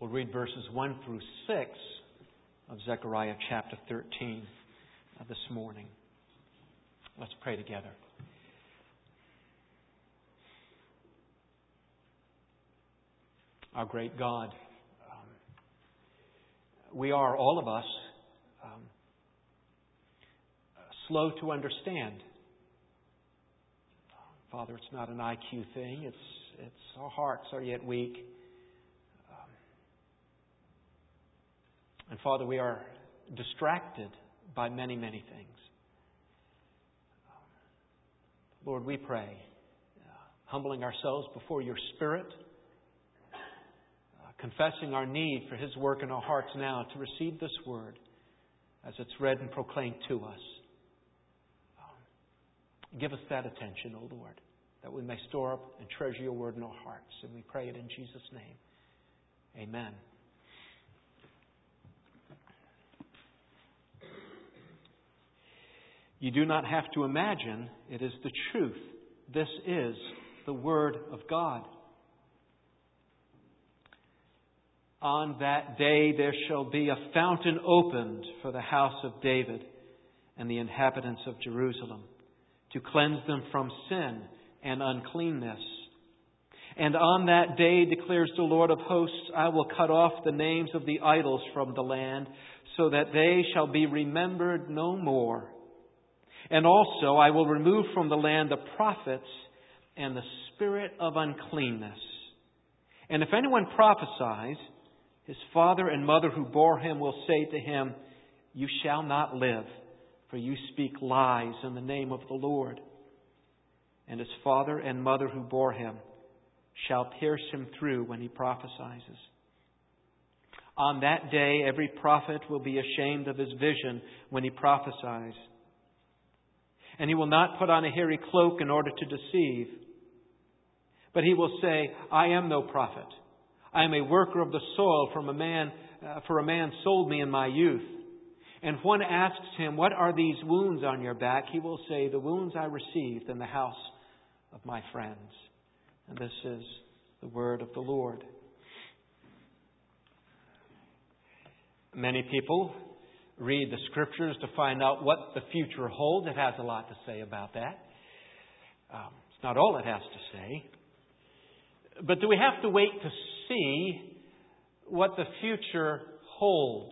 We'll read verses 1 through 6 of Zechariah chapter 13 this morning. Let's pray together. Our great God, we are, all of us, slow to understand. Father, it's not an IQ thing. It's our hearts are yet weak. And Father, we are distracted by many, many things. Lord, we pray, humbling ourselves before Your Spirit, confessing our need for His work in our hearts now to receive this Word as it's read and proclaimed to us. Give us that attention, O Lord, that we may store up and treasure Your Word in our hearts. And we pray it in Jesus' name. Amen. You do not have to imagine. It is the truth. This is the Word of God. On that day there shall be a fountain opened for the house of David and the inhabitants of Jerusalem, to cleanse them from sin and uncleanness. And on that day, declares the Lord of hosts, I will cut off the names of the idols from the land, so that they shall be remembered no more. And also I will remove from the land the prophets and the spirit of uncleanness. And if anyone prophesies, his father and mother who bore him will say to him, You shall not live, for you speak lies in the name of the Lord. And his father and mother who bore him shall pierce him through when he prophesies. On that day every prophet will be ashamed of his vision when he prophesies. And he will not put on a hairy cloak in order to deceive. But he will say, I am no prophet. I am a worker of the soil for a man sold me in my youth. And if one asks him, What are these wounds on your back? He will say, The wounds I received in the house of my friends. And this is the word of the Lord. Many people read the Scriptures to find out what the future holds. It has a lot to say about that. It's not all it has to say. But do we have to wait to see what the future holds?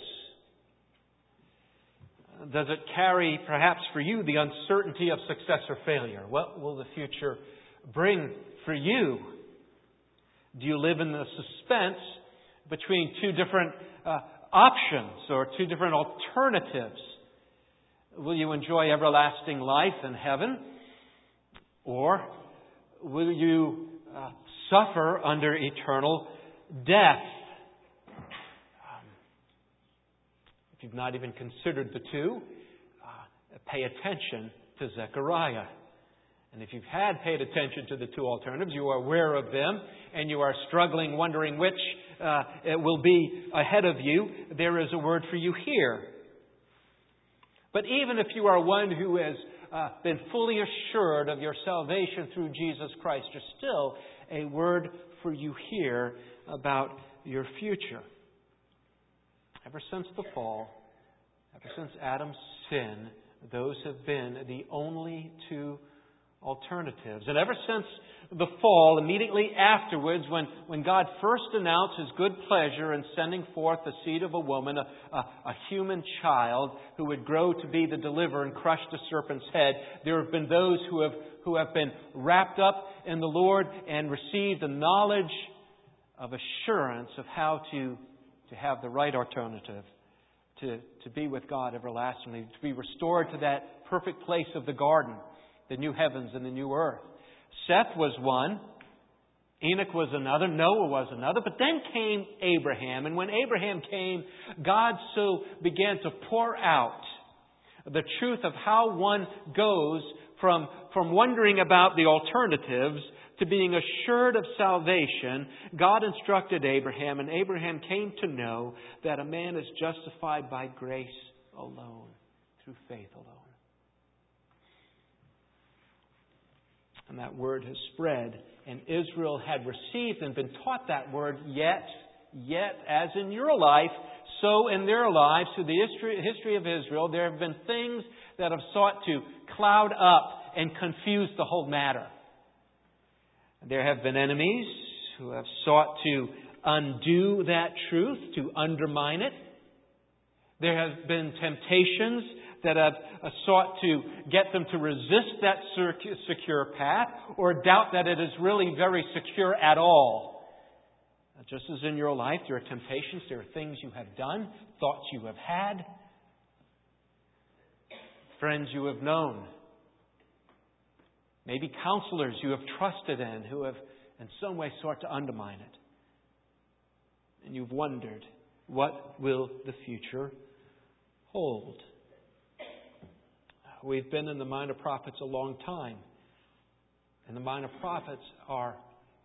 Does it carry, perhaps for you, the uncertainty of success or failure? What will the future bring for you? Do you live in the suspense between two different options or two different alternatives? Will you enjoy everlasting life in heaven? Or will you suffer under eternal death? If you've not even considered the two, pay attention to Zechariah. And if you've had paid attention to the two alternatives, you are aware of them, and you are struggling, wondering which it will be ahead of you, there is a word for you here. But even if you are one who has been fully assured of your salvation through Jesus Christ, there's still a word for you here about your future. Ever since the fall, ever since Adam's sin, those have been the only two alternatives. And ever since the fall, immediately afterwards, when God first announced His good pleasure in sending forth the seed of a woman, a human child who would grow to be the deliverer and crush the serpent's head, there have been those who have been wrapped up in the Lord and received the knowledge of assurance of how to have the right alternative, to be with God everlastingly, to be restored to that perfect place of the garden, the new heavens and the new earth. Seth was one. Enoch was another. Noah was another. But then came Abraham. And when Abraham came, God so began to pour out the truth of how one goes from wondering about the alternatives to being assured of salvation. God instructed Abraham, and Abraham came to know that a man is justified by grace alone, through faith alone. And that word has spread, and Israel had received and been taught that word, yet Yet, as in your life, so in their lives, through the history of Israel, there have been things that have sought to cloud up and confuse the whole matter. There have been enemies who have sought to undo that truth, to undermine it. There have been temptations that have sought to get them to resist that secure path or doubt that it is really very secure at all. Just as in your life, there are temptations, there are things you have done, thoughts you have had, friends you have known, maybe counselors you have trusted in who have in some way sought to undermine it. And you've wondered, what will the future hold? We've been in the Minor Prophets a long time. And the Minor Prophets are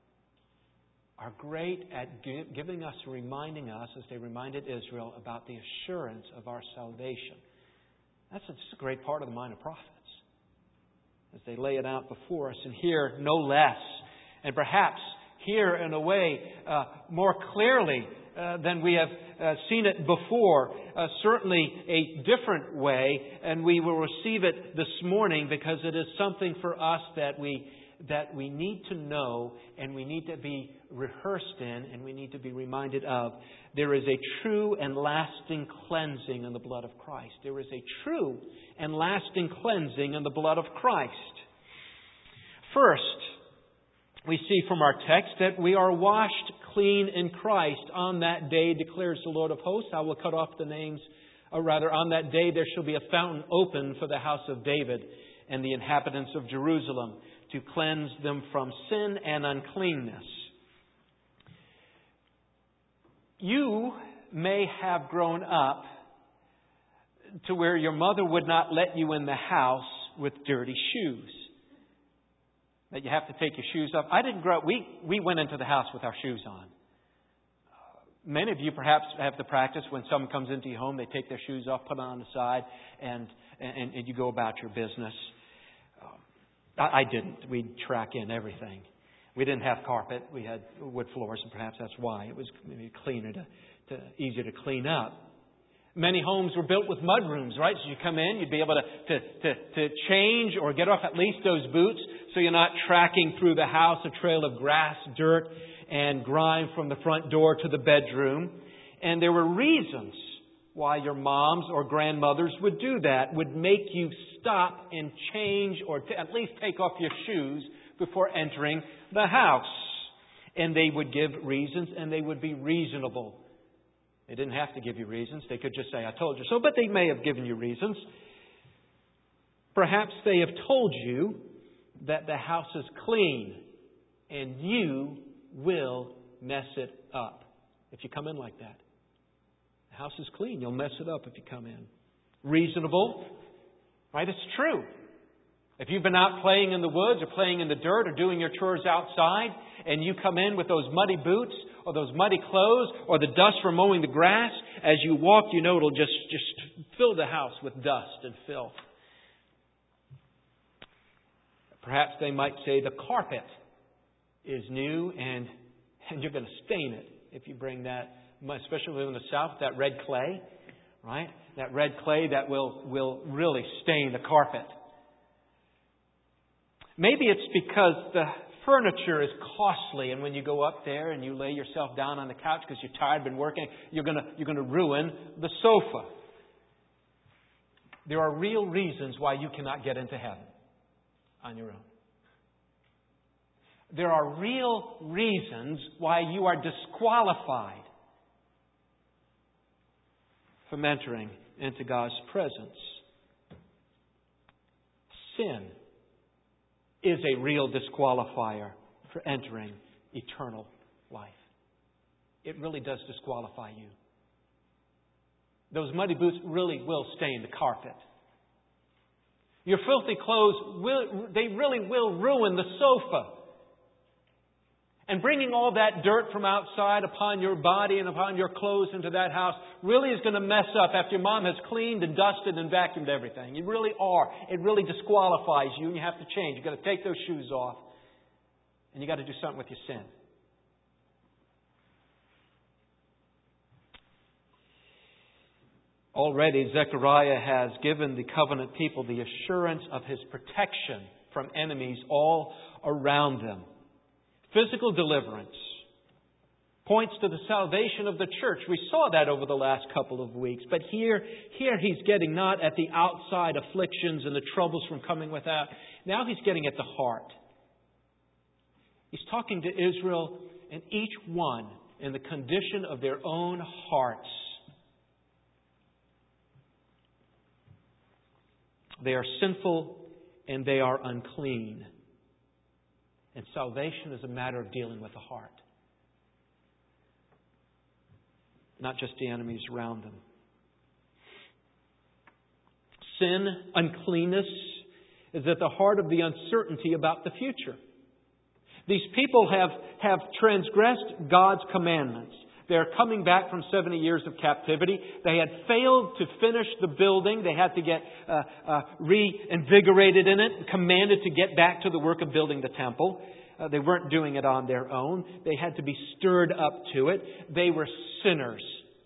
great at giving us, reminding us, as they reminded Israel, about the assurance of our salvation. That's a great part of the Minor Prophets, as they lay it out before us. And here, no less. And perhaps here, in a way, more clearly than we have seen it before. Certainly a different way. And we will receive it this morning because it is something for us that we need to know and we need to be rehearsed in and we need to be reminded of. There is a true and lasting cleansing in the blood of Christ. There is a true and lasting cleansing in the blood of Christ. First, we see from our text that we are washed clean in Christ. On that day, declares the Lord of hosts, I will cut off the names, or rather, on that day there shall be a fountain open for the house of David and the inhabitants of Jerusalem, to cleanse them from sin and uncleanness. You may have grown up to where your mother would not let you in the house with dirty shoes. That you have to take your shoes off. I didn't grow up. We went into the house with our shoes on. Many of you perhaps have the practice when someone comes into your home, they take their shoes off, put them on the side, and you go about your business. I didn't. We'd track in everything. We didn't have carpet. We had wood floors, and perhaps that's why it was maybe cleaner easier to clean up. Many homes were built with mud rooms, right? So you come in, you'd be able to change or get off at least those boots so you're not tracking through the house a trail of grass, dirt, and grime from the front door to the bedroom. And there were reasons why your moms or grandmothers would do that, would make you stop and change or at least take off your shoes before entering the house. And they would give reasons, and they would be reasonable. They didn't have to give you reasons. They could just say, I told you so, but they may have given you reasons. Perhaps they have told you that the house is clean, and you will mess it up if you come in like that. The house is clean. You'll mess it up if you come in. Reasonable, right? It's true. If you've been out playing in the woods or playing in the dirt or doing your chores outside and you come in with those muddy boots or those muddy clothes or the dust from mowing the grass, as you walk, you know it'll just fill the house with dust and filth. Perhaps they might say the carpet is new and you're going to stain it if you bring that, especially in the South, that red clay, right? That red clay that will really stain the carpet. Maybe it's because the furniture is costly, and when you go up there and you lay yourself down on the couch because you're tired, been working, you're going to ruin the sofa. There are real reasons why you cannot get into heaven on your own. There are real reasons why you are disqualified from entering into God's presence. Sin is a real disqualifier for entering eternal life. It really does disqualify you. Those muddy boots really will stain the carpet. Your filthy clothes, they really will ruin the sofa. And bringing all that dirt from outside upon your body and upon your clothes into that house really is going to mess up after your mom has cleaned and dusted and vacuumed everything. You really are. It really disqualifies you and you have to change. You've got to take those shoes off and you've got to do something with your sin. Already, Zechariah has given the covenant people the assurance of His protection from enemies all around them. Physical deliverance points to the salvation of the church. We saw that over the last couple of weeks. But here he's getting not at the outside afflictions and the troubles from coming without. Now he's getting at the heart. He's talking to Israel and each one in the condition of their own hearts. They are sinful and they are unclean. And salvation is a matter of dealing with the heart. Not just the enemies around them. Sin, uncleanness, is at the heart of the uncertainty about the future. These people have transgressed God's commandments. They're coming back from 70 years of captivity. They had failed to finish the building. They had to get reinvigorated in it, commanded to get back to the work of building the temple. They weren't doing it on their own. They had to be stirred up to it. They were sinners.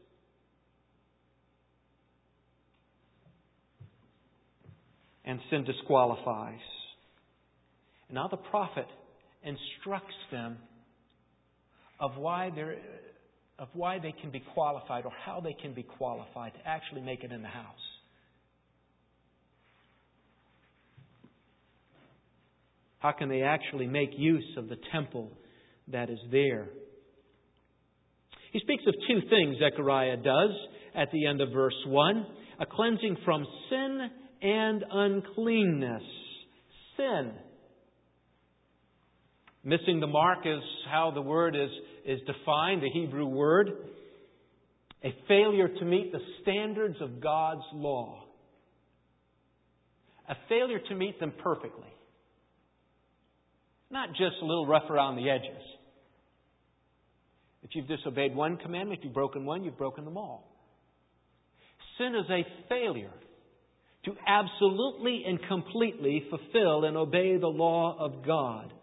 And sin disqualifies. And now the prophet instructs them of why they can be qualified, or how they can be qualified to actually make it in the house. How can they actually make use of the temple that is there? He speaks of two things Zechariah does at the end of verse 1. A cleansing from sin and uncleanness. Sin. Missing the mark is how the word is defined, the Hebrew word. A failure to meet the standards of God's law. A failure to meet them perfectly. Not just a little rough around the edges. If you've disobeyed one commandment, if you've broken one, you've broken them all. Sin is a failure to absolutely and completely fulfill and obey the law of God.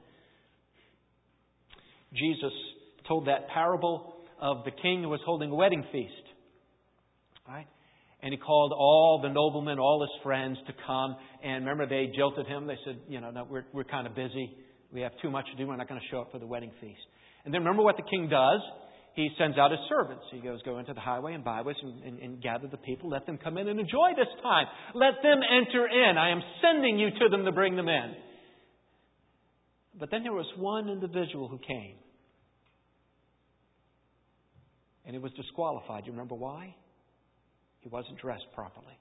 Jesus told that parable of the king who was holding a wedding feast. Right? And he called all the noblemen, all his friends to come. And remember, they jilted him. They said, no, we're kind of busy. We have too much to do. We're not going to show up for the wedding feast. And then remember what the king does. He sends out his servants. He goes, go into the highway and byways and gather the people. Let them come in and enjoy this time. Let them enter in. I am sending you to them to bring them in. But then there was one individual who came. And he was disqualified. You remember why? He wasn't dressed properly.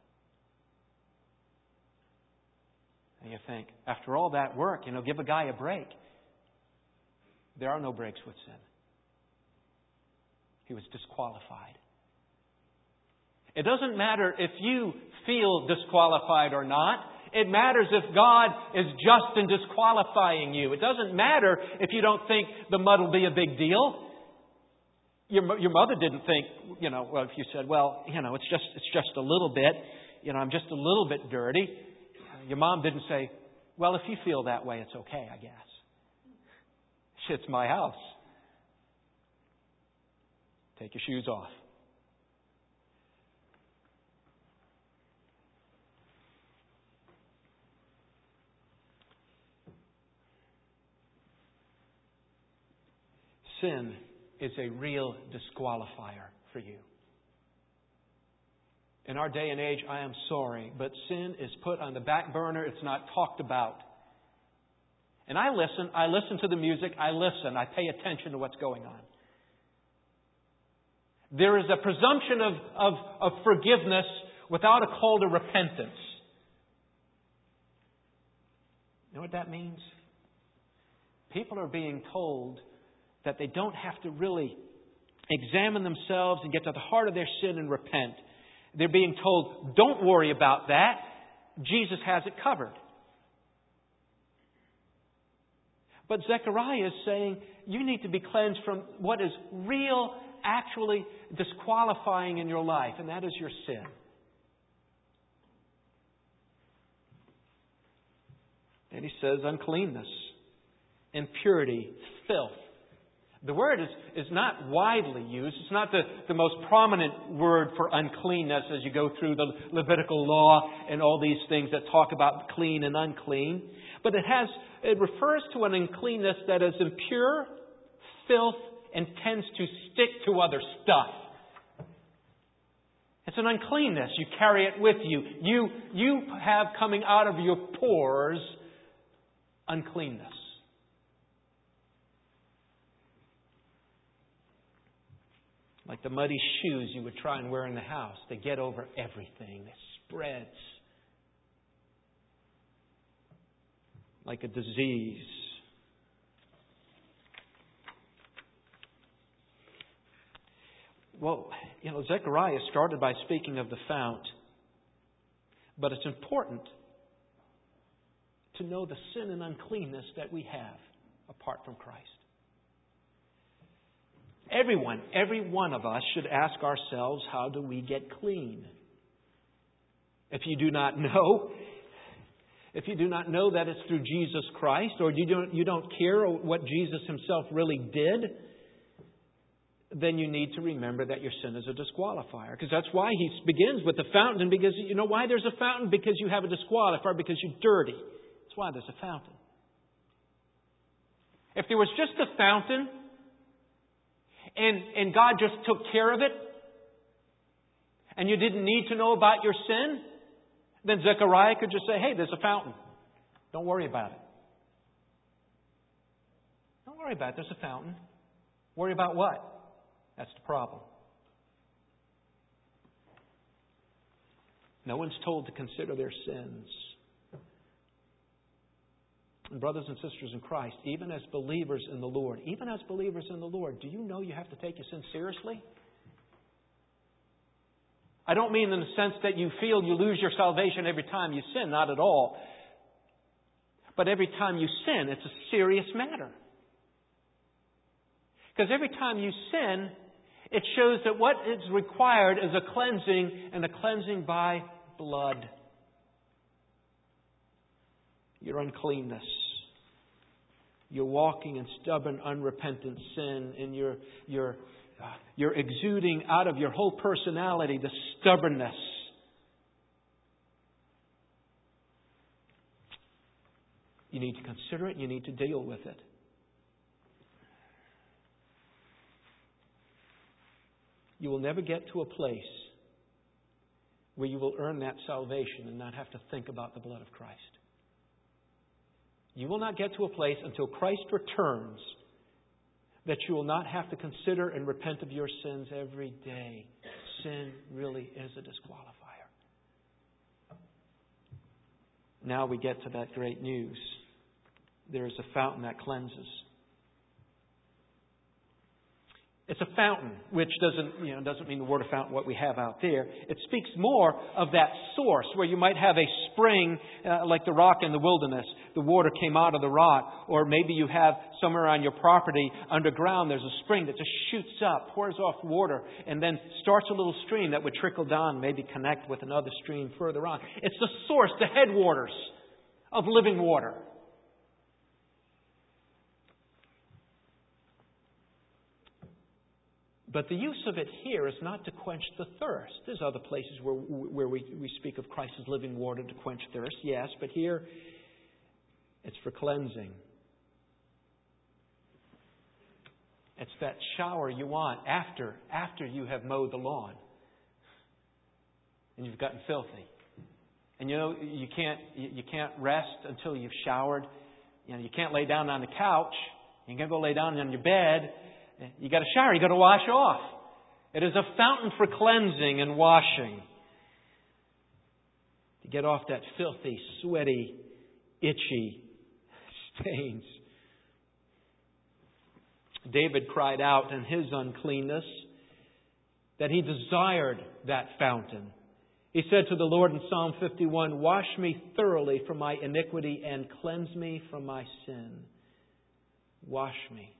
And you think, after all that work, give a guy a break. There are no breaks with sin. He was disqualified. It doesn't matter if you feel disqualified or not. It matters if God is just in disqualifying you. It doesn't matter if you don't think the mud will be a big deal. Your mother didn't think, well, if you said, it's just a little bit, I'm just a little bit dirty. Your mom didn't say, well, if you feel that way, it's okay, I guess. It's my house. Take your shoes off. Sin is a real disqualifier for you. In our day and age, I am sorry, but sin is put on the back burner. It's not talked about. And I listen to the music, I pay attention to what's going on. There is a presumption of forgiveness without a call to repentance. You know what that means? People are being told that they don't have to really examine themselves and get to the heart of their sin and repent. They're being told, don't worry about that. Jesus has it covered. But Zechariah is saying, you need to be cleansed from what is real, actually disqualifying in your life, and that is your sin. And he says uncleanness, impurity, filth. The word is not widely used. It's not the most prominent word for uncleanness as you go through the Levitical law and all these things that talk about clean and unclean. But it refers to an uncleanness that is impure, filth, and tends to stick to other stuff. It's an uncleanness. You carry it with you. You have coming out of your pores uncleanness. Like the muddy shoes you would try and wear in the house. They get over everything. It spreads like a disease. Well, Zechariah started by speaking of the fount. But it's important to know the sin and uncleanness that we have apart from Christ. Every one of us should ask ourselves, how do we get clean? If you do not know that it's through Jesus Christ, or you don't care what Jesus Himself really did, then you need to remember that your sin is a disqualifier. Because that's why He begins with the fountain. Because you know why there's a fountain? Because you have a disqualifier, because you're dirty. That's why there's a fountain. If there was just a fountain, and God just took care of it, and you didn't need to know about your sin, then Zechariah could just say, hey, there's a fountain. Don't worry about it. Don't worry about it. There's a fountain. Worry about what? That's the problem. No one's told to consider their sins. And brothers and sisters in Christ, even as believers in the Lord, do you know you have to take your sin seriously? I don't mean in the sense that you feel you lose your salvation every time you sin, not at all. But every time you sin, it's a serious matter. Because every time you sin, it shows that what is required is a cleansing, and a cleansing by blood. Your uncleanness. You're walking in stubborn, unrepentant sin, and you're exuding out of your whole personality the stubbornness. You need to consider it. You need to deal with it. You will never get to a place where you will earn that salvation and not have to think about the blood of Christ. You will not get to a place until Christ returns that you will not have to consider and repent of your sins every day. Sin really is a disqualifier. Now we get to that great news. There is a fountain that cleanses. It's a fountain, which doesn't mean the word of fountain, what we have out there. It speaks more of that source where you might have a spring like the rock in the wilderness. The water came out of the rock. Or maybe you have somewhere on your property underground, there's a spring that just shoots up, pours off water, and then starts a little stream that would trickle down, maybe connect with another stream further on. It's the source, the headwaters of living water. But the use of it here is not to quench the thirst. There's other places where we speak of Christ as living water to quench thirst, yes, but here it's for cleansing. It's that shower you want after you have mowed the lawn and you've gotten filthy. And you can't rest until you've showered. You can't lay down on the couch. You can't go lay down on your bed. You got to shower. You got to wash off. It is a fountain for cleansing and washing. To get off that filthy, sweaty, itchy stains. David cried out in his uncleanness that he desired that fountain. He said to the Lord in Psalm 51, "Wash me thoroughly from my iniquity and cleanse me from my sin." Wash me.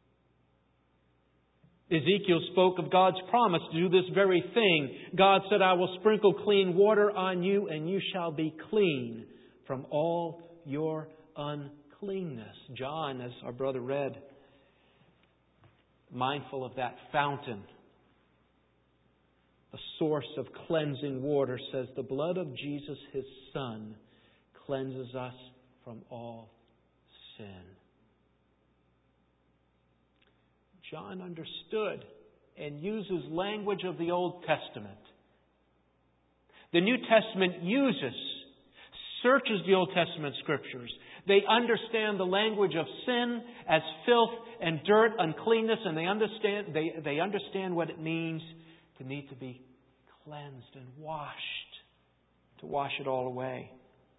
Ezekiel spoke of God's promise to do this very thing. God said, "I will sprinkle clean water on you, and you shall be clean from all your uncleanness." John, as our brother read, mindful of that fountain, the source of cleansing water, says the blood of Jesus, His Son, cleanses us from all sin. John understood and uses language of the Old Testament. The New Testament searches the Old Testament Scriptures. They understand the language of sin as filth and dirt, uncleanness, and they understand what it means to need to be cleansed and washed, to wash it all away.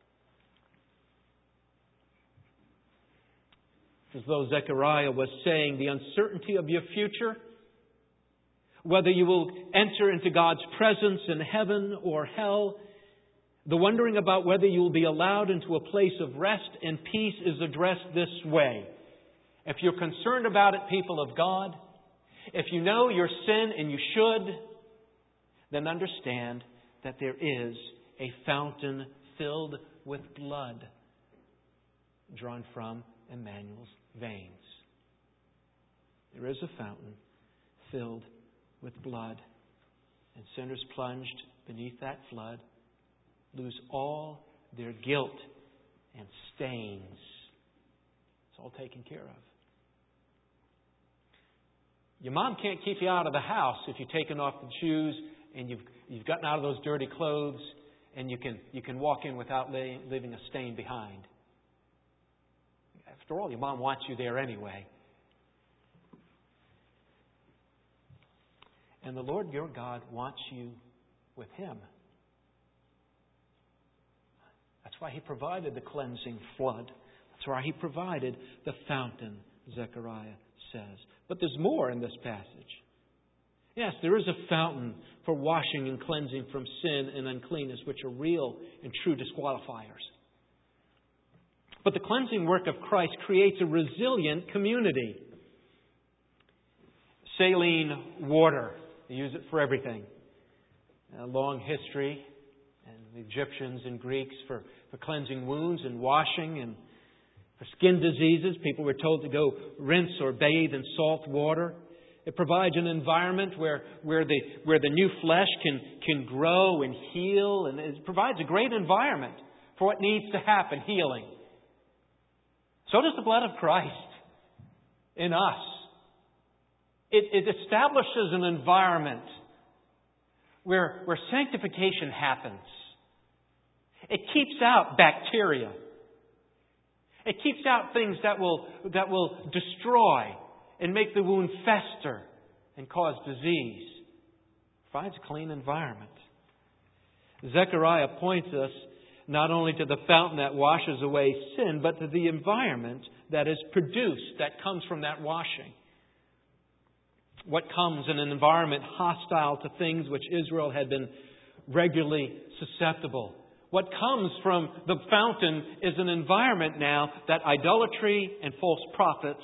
As though Zechariah was saying, the uncertainty of your future, whether you will enter into God's presence in heaven or hell, the wondering about whether you will be allowed into a place of rest and peace is addressed this way. If you're concerned about it, people of God, if you know your sin, and you should, then understand that there is a fountain filled with blood drawn from Emmanuel's veins. There is a fountain filled with blood, and sinners plunged beneath that flood lose all their guilt and stains. It's all taken care of. Your mom can't keep you out of the house if you've taken off the shoes and you've gotten out of those dirty clothes, and you can walk in without leaving a stain behind. After all, your mom wants you there anyway. And the Lord your God wants you with Him. That's why He provided the cleansing flood. That's why He provided the fountain, Zechariah says. But there's more in this passage. Yes, there is a fountain for washing and cleansing from sin and uncleanness, which are real and true disqualifiers. But the cleansing work of Christ creates a resilient community. Saline water. They use it for everything. A long history. And the Egyptians and Greeks for cleansing wounds and washing, and for skin diseases, people were told to go rinse or bathe in salt water. It provides an environment where the new flesh can grow and heal, and it provides a great environment for what needs to happen, healing. So does the blood of Christ in us. It establishes an environment where sanctification happens. It keeps out bacteria. It keeps out things that will destroy and make the wound fester and cause disease. It provides a clean environment. Zechariah points us not only to the fountain that washes away sin, but to the environment that is produced, that comes from that washing. What comes in an environment hostile to things which Israel had been regularly susceptible. What comes from the fountain is an environment now that idolatry and false prophets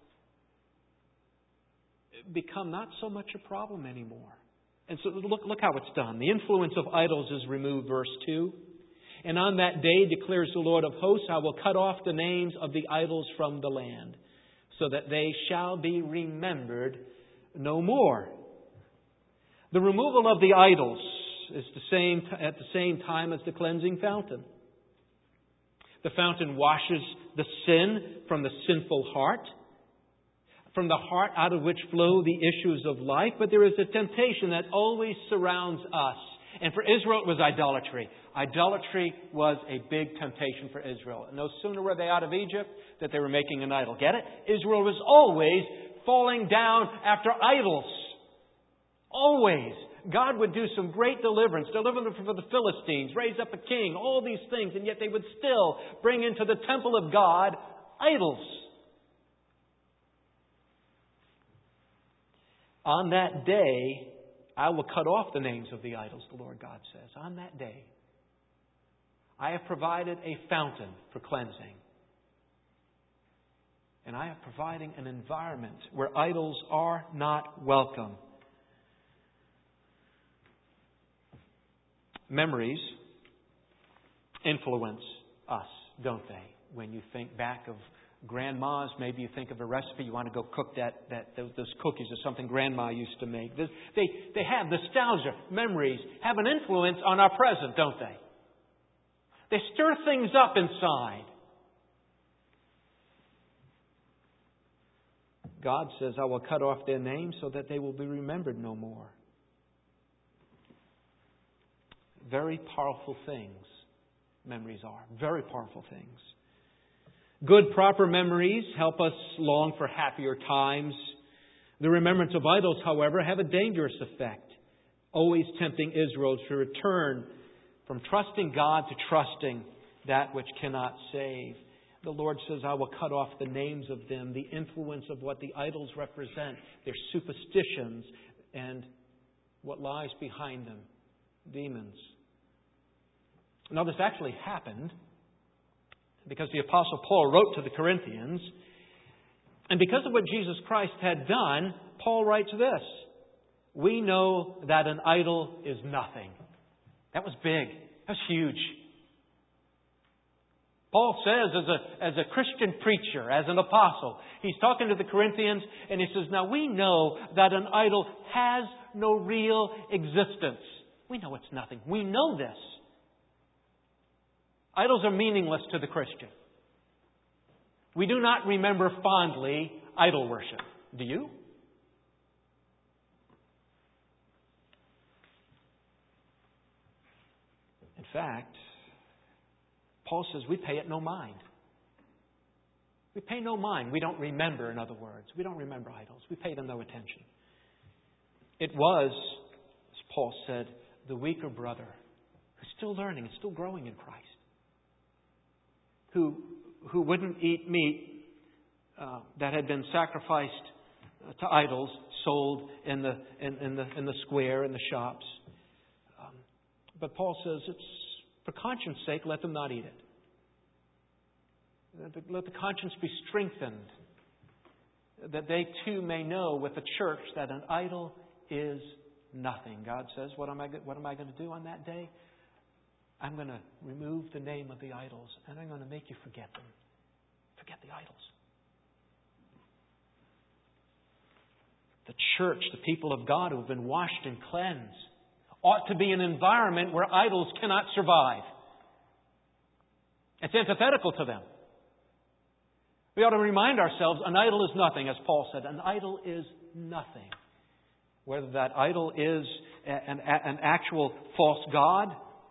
become not so much a problem anymore. And so look how it's done. The influence of idols is removed, verse 2. And on that day, declares the Lord of hosts, I will cut off the names of the idols from the land, so that they shall be remembered no more. The removal of the idols is at the same time as the cleansing fountain. The fountain washes the sin from the sinful heart, from the heart out of which flow the issues of life. But there is a temptation that always surrounds us. And for Israel, it was idolatry. Idolatry was a big temptation for Israel. No sooner were they out of Egypt that they were making an idol. Get it? Israel was always falling down after idols. Always. God would do some great deliver them from the Philistines, raise up a king, all these things, and yet they would still bring into the temple of God idols. On that day, I will cut off the names of the idols, the Lord God says. On that day, I have provided a fountain for cleansing. And I am providing an environment where idols are not welcome. Memories influence us, don't they? When you think back of Grandma's, maybe you think of a recipe, you want to go cook those cookies or something Grandma used to make. They have nostalgia, memories, have an influence on our present, don't they? They stir things up inside. God says, I will cut off their names so that they will be remembered no more. Very powerful things, memories are. Very powerful things. Good, proper memories help us long for happier times. The remembrance of idols, however, have a dangerous effect, always tempting Israel to return from trusting God to trusting that which cannot save. The Lord says, I will cut off the names of them, the influence of what the idols represent, their superstitions, and what lies behind them, demons. Now, this actually happened because the Apostle Paul wrote to the Corinthians, and because of what Jesus Christ had done, Paul writes this: we know that an idol is nothing. That was big. That was huge. Paul says, as a Christian preacher, as an apostle, he's talking to the Corinthians, and he says, now we know that an idol has no real existence. We know it's nothing. We know this. Idols are meaningless to the Christian. We do not remember fondly idol worship. Do you? In fact, Paul says we pay it no mind. We pay no mind. We don't remember, in other words. We don't remember idols. We pay them no attention. It was, as Paul said, the weaker brother who's still learning and still growing in Christ, who wouldn't eat meat that had been sacrificed to idols, sold in the square, in the shops. But Paul says, it's for conscience sake, let them not eat it. Let the conscience be strengthened, that they too may know with the church that an idol is nothing. God says, what am I going to do on that day? I'm going to remove the name of the idols, and I'm going to make you forget them. Forget the idols. The church, the people of God who have been washed and cleansed, ought to be an environment where idols cannot survive. It's antithetical to them. We ought to remind ourselves, an idol is nothing, as Paul said. An idol is nothing. Whether that idol is an actual false god,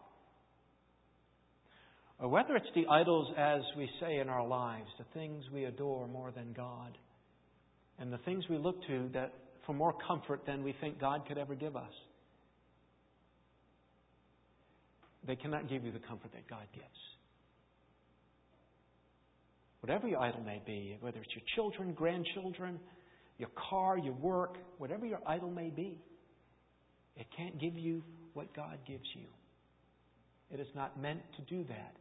or whether it's the idols, as we say in our lives, the things we adore more than God, and the things we look to that for more comfort than we think God could ever give us. They cannot give you the comfort that God gives. Whatever your idol may be, whether it's your children, grandchildren, your car, your work, whatever your idol may be, it can't give you what God gives you. It is not meant to do that.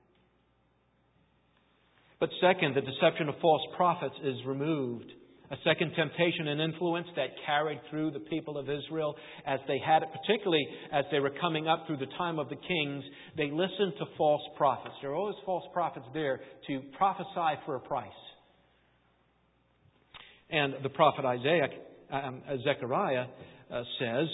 But second, the deception of false prophets is removed. A second temptation and influence that carried through the people of Israel as they had it, particularly as they were coming up through the time of the kings, they listened to false prophets. There are always false prophets there to prophesy for a price. And the prophet Zechariah says,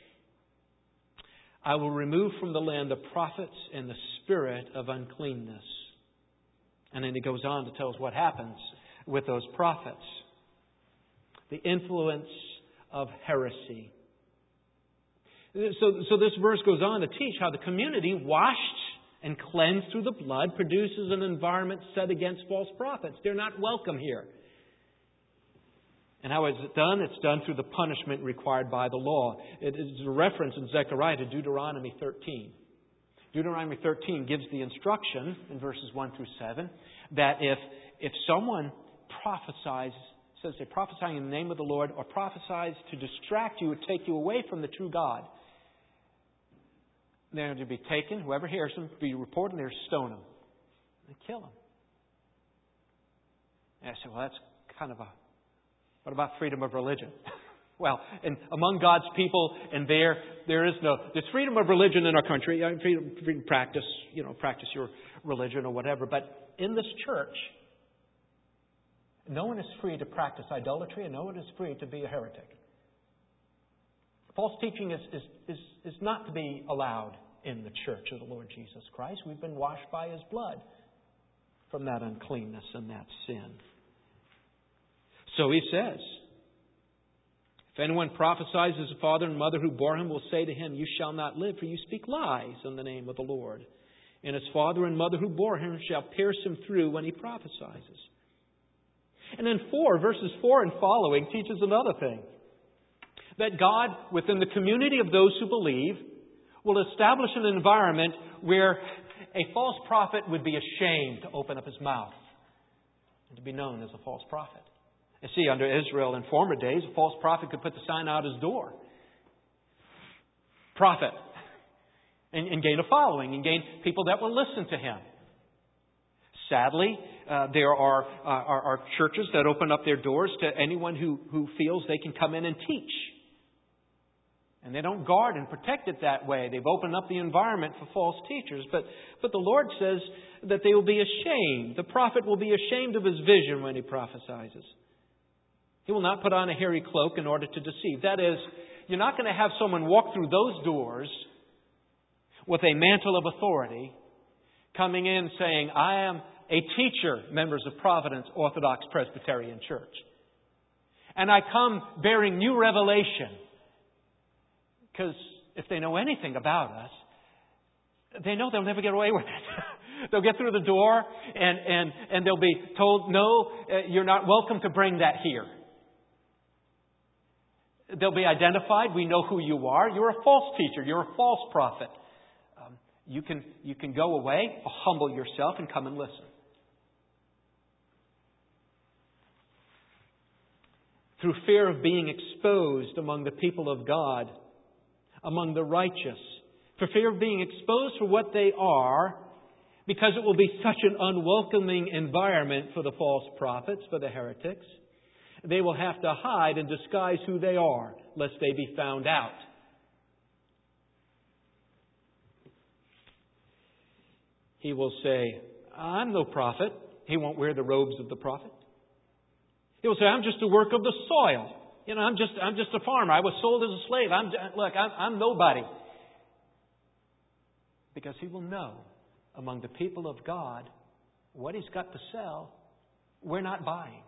I will remove from the land the prophets and the spirit of uncleanness. And then he goes on to tell us what happens with those prophets. The influence of heresy. So this verse goes on to teach how the community, washed and cleansed through the blood, produces an environment set against false prophets. They're not welcome here. And how is it done? It's done through the punishment required by the law. It is a reference in Zechariah to Deuteronomy 13. Deuteronomy 13 gives the instruction in verses 1 through 7 that if someone prophesies, says they're prophesying in the name of the Lord, or prophesies to distract you or take you away from the true God, they're to be taken, whoever hears them, be reported, and they're to stone them and kill them. And I said, well, that's kind of what about freedom of religion? Well, and among God's people, and there's freedom of religion in our country, freedom to practice your religion or whatever. But in this church, No one is free to practice idolatry, and no one is free to be a heretic. False teaching is not to be allowed in the church of the Lord Jesus Christ. We've been washed by His blood from that uncleanness and that sin. So He says, if anyone prophesies as a father and mother who bore him will say to him, you shall not live, for you speak lies in the name of the Lord. And his father and mother who bore him shall pierce him through when he prophesies. And then verses 4 and following teaches another thing. That God, within the community of those who believe, will establish an environment where a false prophet would be ashamed to open up his mouth and to be known as a false prophet. You see, under Israel in former days, a false prophet could put the sign out his door. Prophet. And gain a following and gain people that will listen to him. Sadly, there are churches that open up their doors to anyone who feels they can come in and teach. And they don't guard and protect it that way. They've opened up the environment for false teachers. But the Lord says that they will be ashamed. The prophet will be ashamed of his vision when he prophesies. He will not put on a hairy cloak in order to deceive. That is, you're not going to have someone walk through those doors with a mantle of authority, coming in saying, I am a teacher, members of Providence Orthodox Presbyterian Church. And I come bearing new revelation. Because if they know anything about us, they know they'll never get away with it. They'll get through the door and they'll be told, no, you're not welcome to bring that here. They'll be identified. We know who you are. You're a false teacher. You're a false prophet. You can go away, humble yourself, and come and listen. Through fear of being exposed among the people of God, among the righteous, for fear of being exposed for what they are, because it will be such an unwelcoming environment for the false prophets, for the heretics, they will have to hide and disguise who they are, lest they be found out. He will say, I'm no prophet. He won't wear the robes of the prophet. He will say, I'm just a work of the soil. I'm just a farmer. I was sold as a slave. I'm nobody. Because he will know among the people of God what he's got to sell, we're not buying.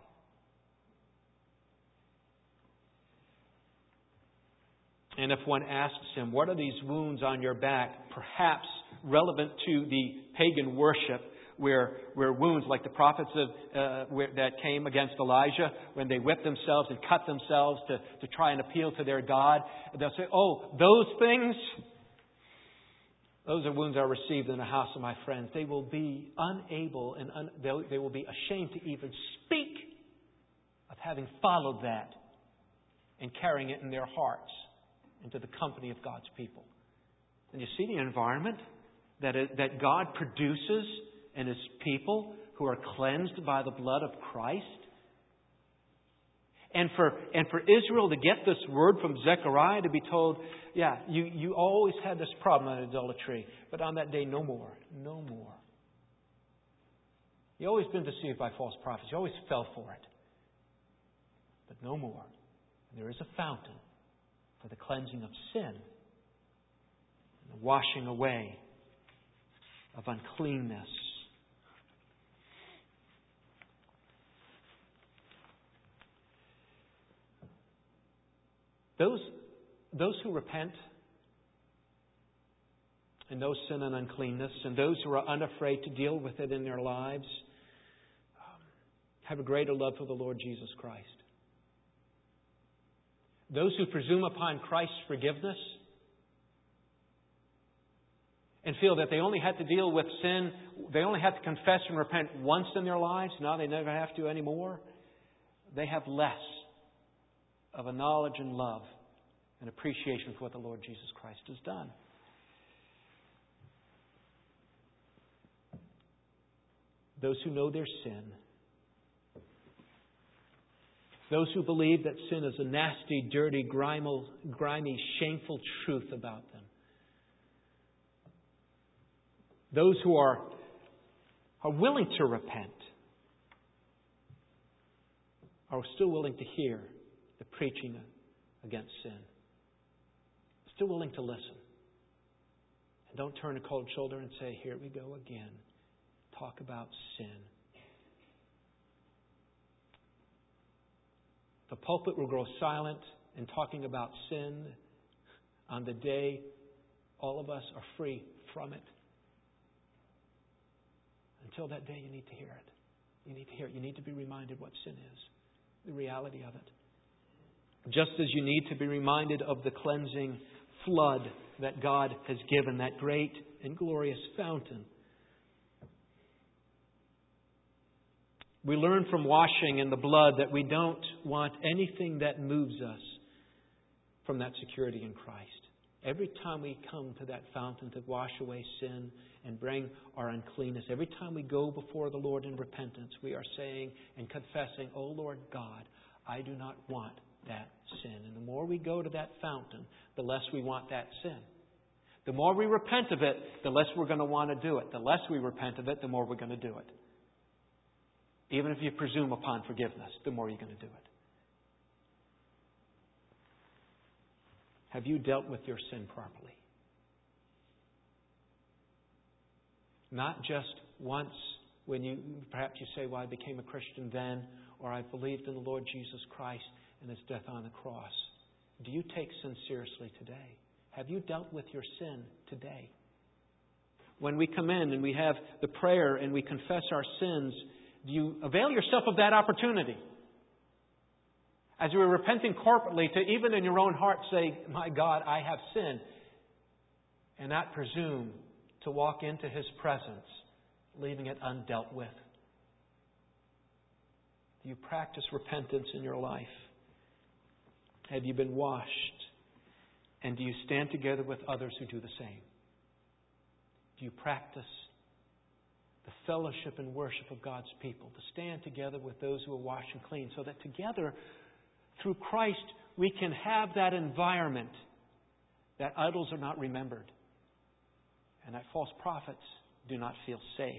And if one asks him, what are these wounds on your back? Perhaps relevant to the pagan worship where wounds like the prophets that came against Elijah, when they whipped themselves and cut themselves to try and appeal to their God, they'll say, oh, those things, those are wounds I received in the house of my friends. They will be unable and they will be ashamed to even speak of having followed that and carrying it in their hearts into the company of God's people. And you see the environment that God produces in His people who are cleansed by the blood of Christ. And for Israel to get this word from Zechariah to be told, yeah, you always had this problem in idolatry, but on that day no more. No more. You've always been deceived by false prophets. You always fell for it. But no more. And there is a fountain for the cleansing of sin and the washing away of uncleanness. Those who repent and know sin and uncleanness, and those who are unafraid to deal with it in their lives, have a greater love for the Lord Jesus Christ. Those who presume upon Christ's forgiveness and feel that they only had to deal with sin, they only had to confess and repent once in their lives, now they never have to anymore, they have less of a knowledge and love and appreciation for what the Lord Jesus Christ has done. Those who know their sin, those who believe that sin is a nasty, dirty, grimy, shameful truth about them. Those who are willing to repent are still willing to hear the preaching against sin. Still willing to listen. And don't turn a cold shoulder and say, here we go again. Talk about sin. The pulpit will grow silent in talking about sin on the day all of us are free from it. Until that day, you need to hear it. You need to hear it. You need to be reminded what sin is, the reality of it. Just as you need to be reminded of the cleansing flood that God has given, that great and glorious fountain. We learn from washing in the blood that we don't want anything that moves us from that security in Christ. Every time we come to that fountain to wash away sin and bring our uncleanness, every time we go before the Lord in repentance, we are saying and confessing, "Oh Lord God, I do not want that sin." And the more we go to that fountain, the less we want that sin. The more we repent of it, the less we're going to want to do it. The less we repent of it, the more we're going to do it. Even if you presume upon forgiveness, the more you're going to do it. Have you dealt with your sin properly? Not just once when perhaps you say, well, I became a Christian then, or I believed in the Lord Jesus Christ and His death on the cross. Do you take sin seriously today? Have you dealt with your sin today? When we come in and we have the prayer and we confess our sins, do you avail yourself of that opportunity? As you are repenting corporately, to even in your own heart say, my God, I have sinned. And not presume to walk into His presence, leaving it undealt with. Do you practice repentance in your life? Have you been washed? And do you stand together with others who do the same? Do you practice the fellowship and worship of God's people, to stand together with those who are washed and clean, so that together, through Christ, we can have that environment that idols are not remembered and that false prophets do not feel safe.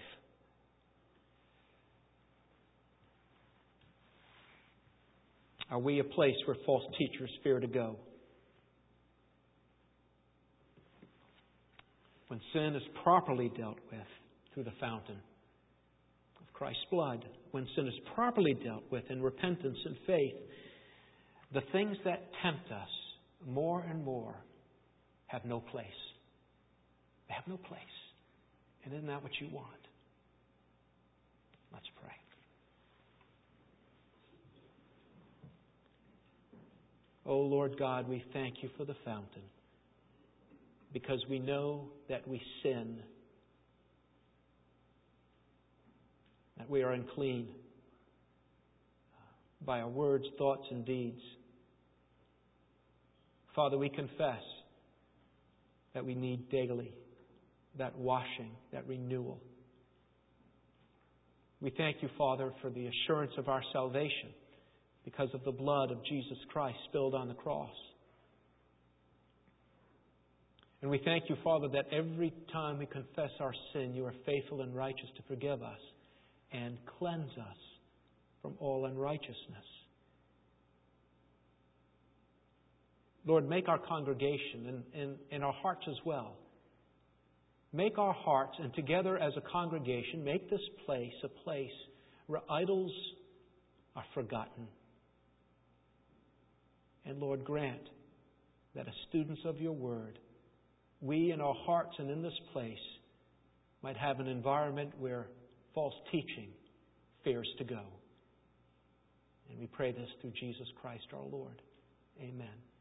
Are we a place where false teachers fear to go? When sin is properly dealt with through the fountain of Christ's blood, when sin is properly dealt with in repentance and faith, the things that tempt us more and more have no place. They have no place. And isn't that what you want? Let's pray. Oh Lord God, we thank You for the fountain, because we know that we sin, that we are unclean by our words, thoughts, and deeds. Father, we confess that we need daily that washing, that renewal. We thank You, Father, for the assurance of our salvation because of the blood of Jesus Christ spilled on the cross. And we thank You, Father, that every time we confess our sin, You are faithful and righteous to forgive us and cleanse us from all unrighteousness. Lord, make our congregation and our hearts as well. Make our hearts, and together as a congregation, make this place a place where idols are forgotten. And Lord, grant that as students of Your Word, we in our hearts and in this place might have an environment where false teaching fears to go. And we pray this through Jesus Christ our Lord. Amen.